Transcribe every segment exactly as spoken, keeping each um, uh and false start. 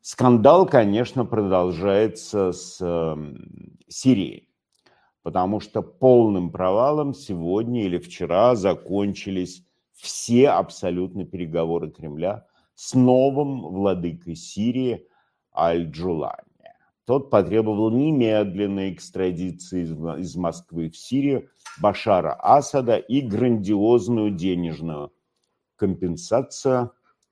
Скандал, конечно, продолжается с э, Сирией, потому что полным провалом сегодня или вчера закончились все абсолютно переговоры Кремля с новым владыкой Сирии Аль-Джулани. Тот потребовал немедленной экстрадиции из, из Москвы в Сирию Башара Асада и грандиозную денежную компенсацию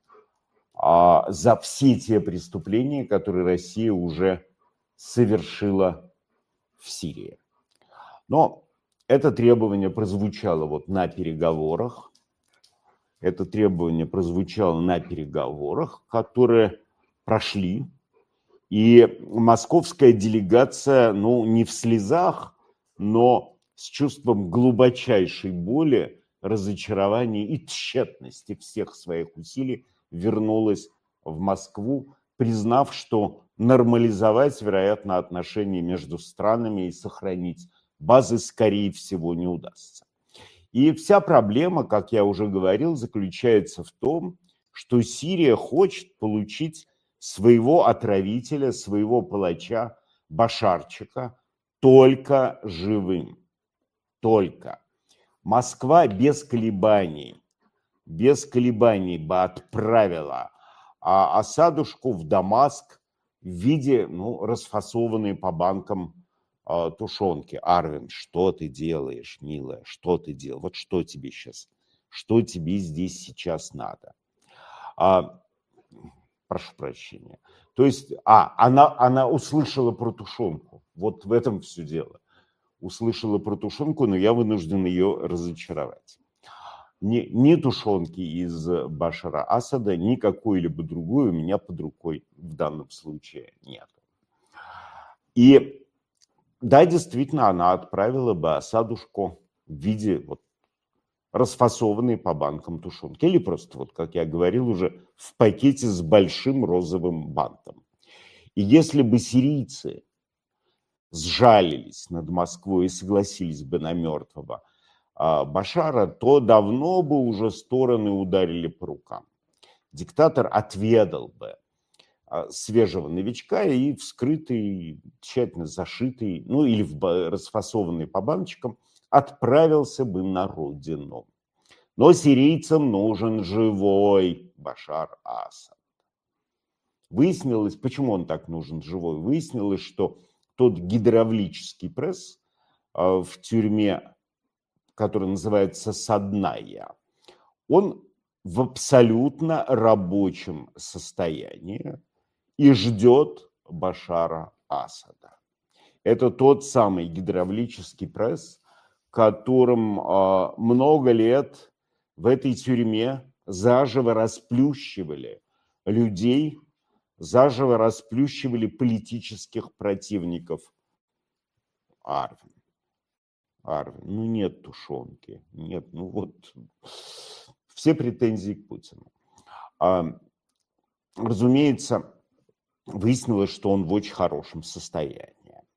а, за все те преступления, которые Россия уже совершила в Сирии. Но это требование прозвучало вот на переговорах. Это требование прозвучало на переговорах, которые прошли. И московская делегация, ну, не в слезах, но с чувством глубочайшей боли, разочарования и тщетности всех своих усилий вернулась в Москву, признав, что нормализовать, вероятно, отношения между странами и сохранить базы, скорее всего, не удастся. И вся проблема, как я уже говорил, заключается в том, что Сирия хочет получить своего отравителя, своего палача, Башарчика, только живым. Только. Москва без колебаний, без колебаний бы отправила а Асадушку в Дамаск в виде, ну, расфасованной по банкам а, тушенки. Арвин, что ты делаешь, милая, что ты делаешь? Вот что тебе сейчас, что тебе здесь сейчас надо? А, прошу прощения. То есть, а, она, она услышала про тушенку. Вот в этом все дело. Услышала про тушенку, но я вынужден ее разочаровать. Ни, ни тушенки из Башара Асада, ни какой-либо другой у меня под рукой в данном случае нет. И да, действительно, она отправила бы Асадушку в виде вот расфасованной по банкам тушенки. Или просто, вот как я говорил уже, в пакете с большим розовым бантом. И если бы сирийцы сжалились над Москвой и согласились бы на мертвого Башара, то давно бы уже стороны ударили по рукам. Диктатор отведал бы свежего новичка и вскрытый, тщательно зашитый, ну или в расфасованный по баночкам, отправился бы на родину. Но сирийцам нужен живой Башар Асад. Выяснилось, почему он так нужен живой. Выяснилось, что тот гидравлический пресс в тюрьме, который называется Садная, он в абсолютно рабочем состоянии и ждет Башара Асада. Это тот самый гидравлический пресс, которым э, много лет в этой тюрьме заживо расплющивали людей, заживо расплющивали политических противников. Арвин. Арвин, ну нет тушенки, нет, ну вот все претензии к Путину. А, разумеется, выяснилось, что он в очень хорошем состоянии.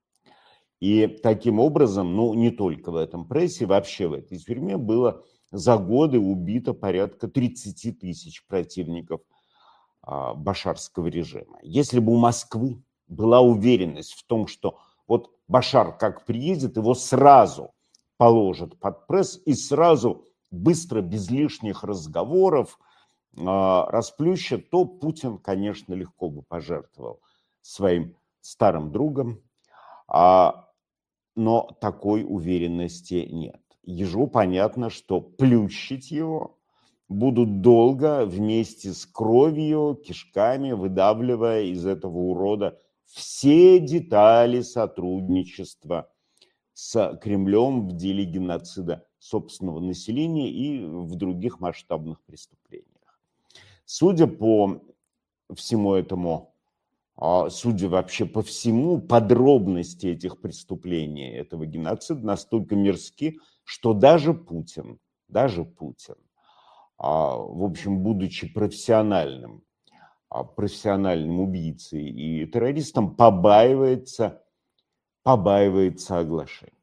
И таким образом, ну не только в этом прессе, вообще в этой тюрьме было за годы убито порядка тридцать тысяч противников а, башарского режима. Если бы у Москвы была уверенность в том, что вот Башар как приедет, его сразу положат под пресс и сразу быстро, без лишних разговоров э, расплющат, то Путин, конечно, легко бы пожертвовал своим старым другом, а, но такой уверенности нет. Ежу понятно, что плющить его будут долго вместе с кровью, кишками, выдавливая из этого урода все детали сотрудничества с Кремлем в деле геноцида собственного населения и в других масштабных преступлениях. Судя по всему этому, судя вообще по всему, подробности этих преступлений, этого геноцида настолько мерзки, что даже Путин, даже Путин, в общем, будучи профессиональным, профессиональным убийцей и террористом, побаивается, побаивается оглашения.